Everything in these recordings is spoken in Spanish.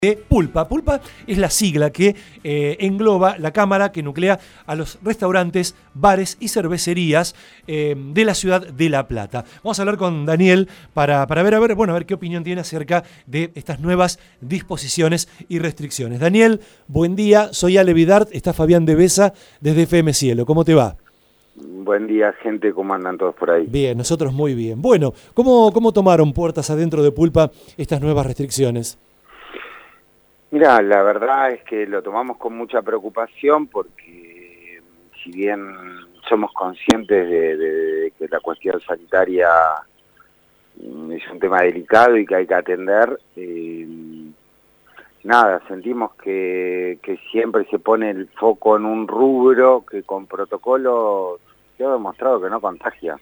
de Pulpa. Pulpa es la sigla que engloba la cámara que nuclea a los restaurantes, bares y cervecerías de la ciudad de La Plata. Vamos a hablar con Daniel para ver qué opinión tiene acerca de estas nuevas disposiciones y restricciones. Daniel, buen día, soy Ale Vidart, está Fabián de Besa desde FM Cielo. ¿Cómo te va? Buen día, gente, ¿cómo andan todos por ahí? Bien, nosotros muy bien. Bueno, ¿cómo tomaron puertas adentro de Pulpa estas nuevas restricciones? Mira, la verdad es que lo tomamos con mucha preocupación porque si bien somos conscientes de que la cuestión sanitaria es un tema delicado y que hay que atender, sentimos que siempre se pone el foco en un rubro que con protocolo quedó demostrado que no contagia.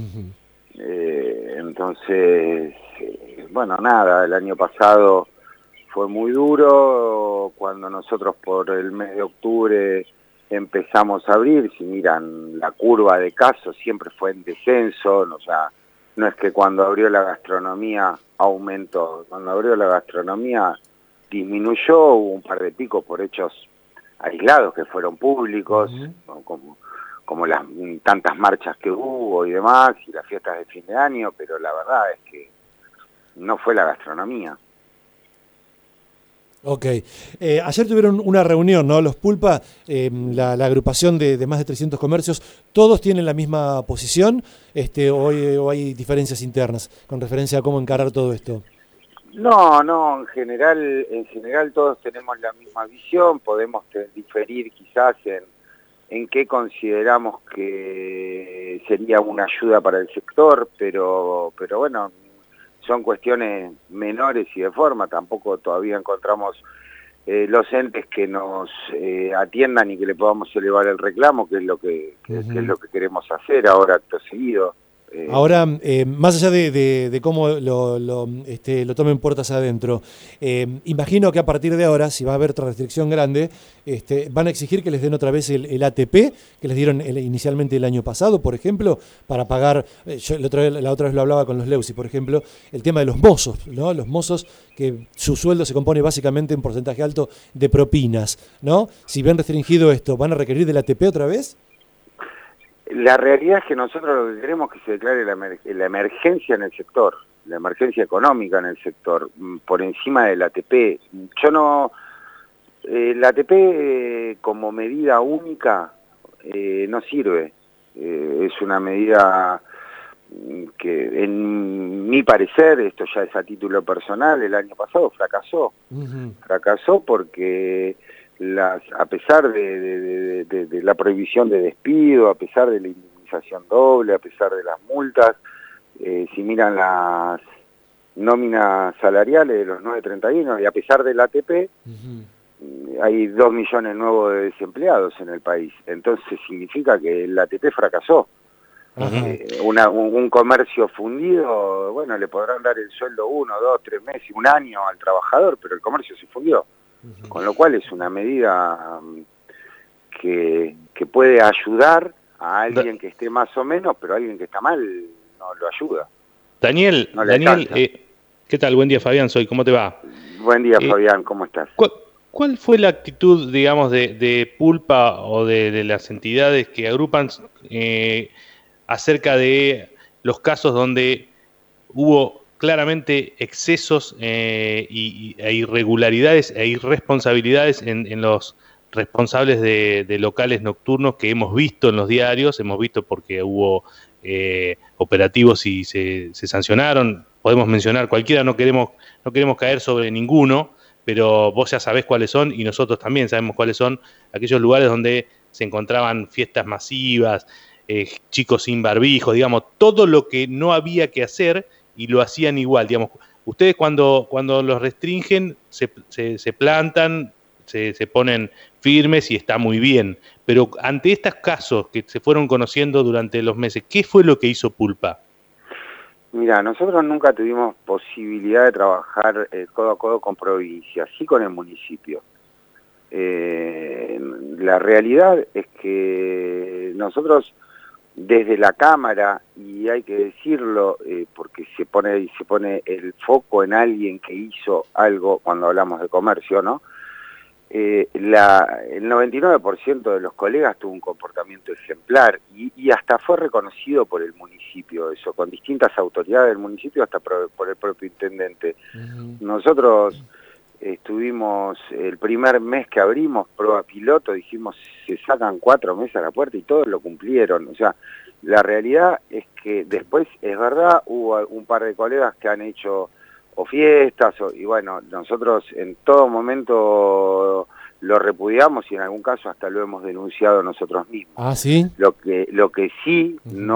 Entonces, el año pasado fue muy duro cuando nosotros por el mes de octubre empezamos a abrir. Si miran la curva de casos siempre fue en descenso, o sea, no es que cuando abrió la gastronomía aumentó, cuando abrió la gastronomía disminuyó, hubo un par de picos por hechos aislados que fueron públicos, como las tantas marchas que hubo y demás, y las fiestas de fin de año, pero la verdad es que no fue la gastronomía. Ok. Ayer tuvieron una reunión, ¿no? Los Pulpa, la agrupación de más de 300 comercios, ¿todos tienen la misma posición o hay diferencias internas con referencia a cómo encarar todo esto? No, en general todos tenemos la misma visión, podemos diferir quizás en qué consideramos que sería una ayuda para el sector, pero bueno, son cuestiones menores y de forma, tampoco todavía encontramos los entes que nos atiendan y que le podamos elevar el reclamo, que es lo que es lo que queremos hacer ahora acto seguido. Ahora, más allá de cómo lo tomen puertas adentro, imagino que a partir de ahora, si va a haber otra restricción grande, van a exigir que les den otra vez el ATP que les dieron inicialmente el año pasado, por ejemplo, para pagar. Yo la otra vez lo hablaba con los Leusi, por ejemplo, el tema de los mozos, ¿no? Los mozos que su sueldo se compone básicamente en porcentaje alto de propinas, ¿no? Si ven restringido esto, ¿van a requerir del ATP otra vez? La realidad es que nosotros lo que queremos es que se declare la emergencia en el sector, la emergencia económica en el sector, por encima del ATP. El ATP como medida única no sirve. Es una medida que en mi parecer, esto ya es a título personal, el año pasado fracasó. Fracasó porque a pesar de la prohibición de despido, a pesar de la indemnización doble, a pesar de las multas, si miran las nóminas salariales de los 931 y a pesar del ATP, hay 2 millones nuevos de desempleados en el país. Entonces significa que el ATP fracasó. Un comercio fundido, bueno, le podrán dar el sueldo 1, 2, 3 meses, un año al trabajador, pero el comercio se fundió. Con lo cual es una medida que puede ayudar a alguien que esté más o menos, pero a alguien que está mal no lo ayuda. Daniel, ¿qué tal? Buen día, Fabián, ¿cómo te va? Buen día, Fabián, ¿cómo estás? ¿Cuál fue la actitud, digamos, de Pulpa o de las entidades que agrupan acerca de los casos donde hubo claramente excesos e irregularidades e irresponsabilidades en los responsables de locales nocturnos que hemos visto en los diarios, hemos visto porque hubo operativos y se sancionaron? Podemos mencionar cualquiera, no queremos caer sobre ninguno, pero vos ya sabés cuáles son y nosotros también sabemos cuáles son aquellos lugares donde se encontraban fiestas masivas, chicos sin barbijo, digamos, todo lo que no había que hacer y lo hacían igual, digamos. Ustedes cuando los restringen se plantan, se ponen firmes y está muy bien, pero ante estos casos que se fueron conociendo durante los meses, ¿qué fue lo que hizo Pulpa? Mira, nosotros nunca tuvimos posibilidad de trabajar codo a codo con provincia, sí con el municipio. La realidad es que nosotros desde la Cámara, y hay que decirlo, porque se pone el foco en alguien que hizo algo cuando hablamos de comercio, ¿no? El 99% de los colegas tuvo un comportamiento ejemplar y hasta fue reconocido por el municipio, eso, con distintas autoridades del municipio, hasta por el propio intendente. Nosotros estuvimos el primer mes que abrimos, prueba piloto, dijimos se sacan 4 meses a la puerta y todos lo cumplieron. O sea, la realidad es que después, es verdad, hubo un par de colegas que han hecho o fiestas, y bueno, nosotros en todo momento lo repudiamos y en algún caso hasta lo hemos denunciado nosotros mismos. Ah, ¿sí? Lo que sí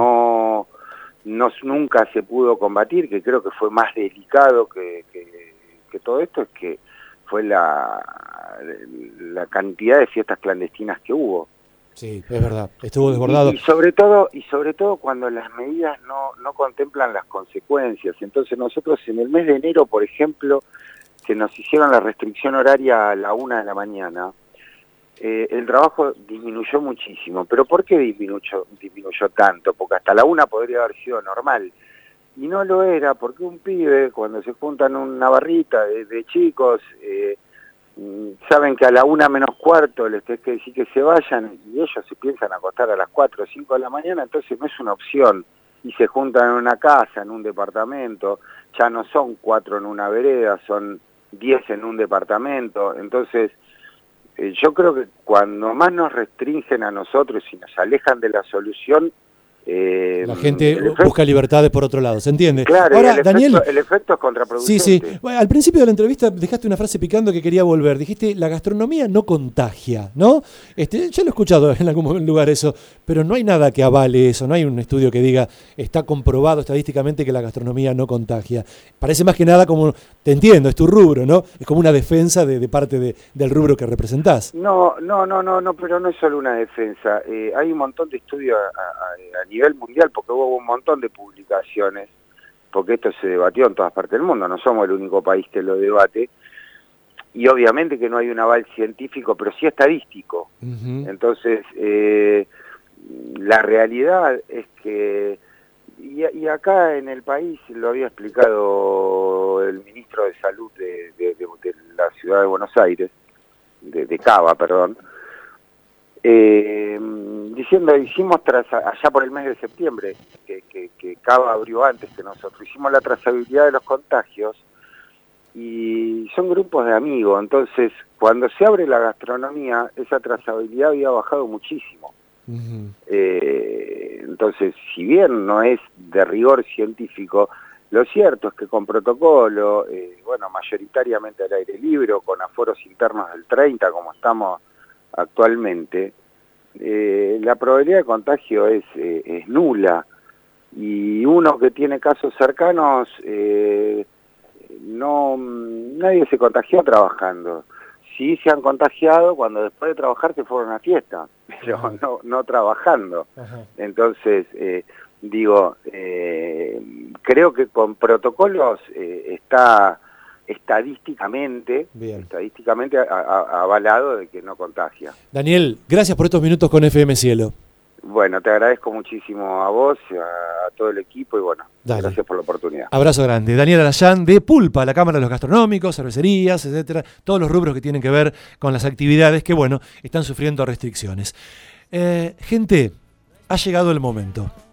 nunca se pudo combatir, que creo que fue más delicado que todo esto, es que fue la cantidad de fiestas clandestinas que hubo. Sí, es verdad, estuvo desbordado. Y sobre todo cuando las medidas no contemplan las consecuencias. Entonces nosotros en el mes de enero, por ejemplo, que nos hicieron la restricción horaria a la 1 de la mañana, el trabajo disminuyó muchísimo. ¿Pero por qué disminuyó tanto? Porque hasta la 1 podría haber sido normal. Y no lo era, porque un pibe, cuando se juntan una barrita de chicos, saben que a la 1 menos cuarto les tenés que decir que se vayan y ellos se piensan acostar a las 4 o 5 de la mañana, entonces no es una opción. Y se juntan en una casa, en un departamento, ya no son 4 en una vereda, son 10 en un departamento. Entonces, yo creo que cuando más nos restringen a nosotros y nos alejan de la solución, la gente busca libertades por otro lado, ¿se entiende? Claro. Ahora, Daniel, el efecto es contraproducente. Sí. Bueno, al principio de la entrevista dejaste una frase picando que quería volver. Dijiste, la gastronomía no contagia, ¿no? Ya lo he escuchado en algún lugar eso, pero no hay nada que avale eso, no hay un estudio que diga, está comprobado estadísticamente que la gastronomía no contagia. Parece más que nada como, te entiendo, es tu rubro, ¿no? Es como una defensa de parte del rubro que representás. No, pero no es solo una defensa. Hay un montón de estudios a nivel mundial, porque hubo un montón de publicaciones, porque esto se debatió en todas partes del mundo, no somos el único país que lo debate, y obviamente que no hay un aval científico, pero sí estadístico. Entonces, la realidad es que, y acá en el país lo había explicado el ministro de Salud de la ciudad de Buenos Aires, de Cava, perdón, diciendo, hicimos allá por el mes de septiembre, que Cava abrió antes que nosotros, hicimos la trazabilidad de los contagios, y son grupos de amigos, entonces cuando se abre la gastronomía, esa trazabilidad había bajado muchísimo. Entonces, si bien no es de rigor científico, lo cierto es que con protocolo, mayoritariamente al aire libre, con aforos internos del 30, como estamos actualmente, la probabilidad de contagio es nula, y uno que tiene casos cercanos, nadie se contagió trabajando. Sí se han contagiado cuando después de trabajar se fueron a fiesta, pero no trabajando. Entonces, creo que con protocolos está estadísticamente avalado de que no contagia. Daniel, gracias por estos minutos con FM Cielo. Bueno, te agradezco muchísimo a vos, a todo el equipo, y Dale. Gracias por la oportunidad. Abrazo grande. Daniel Arayán de Pulpa, la Cámara de los Gastronómicos, cervecerías, etcétera, todos los rubros que tienen que ver con las actividades que, están sufriendo restricciones. Gente, ha llegado el momento.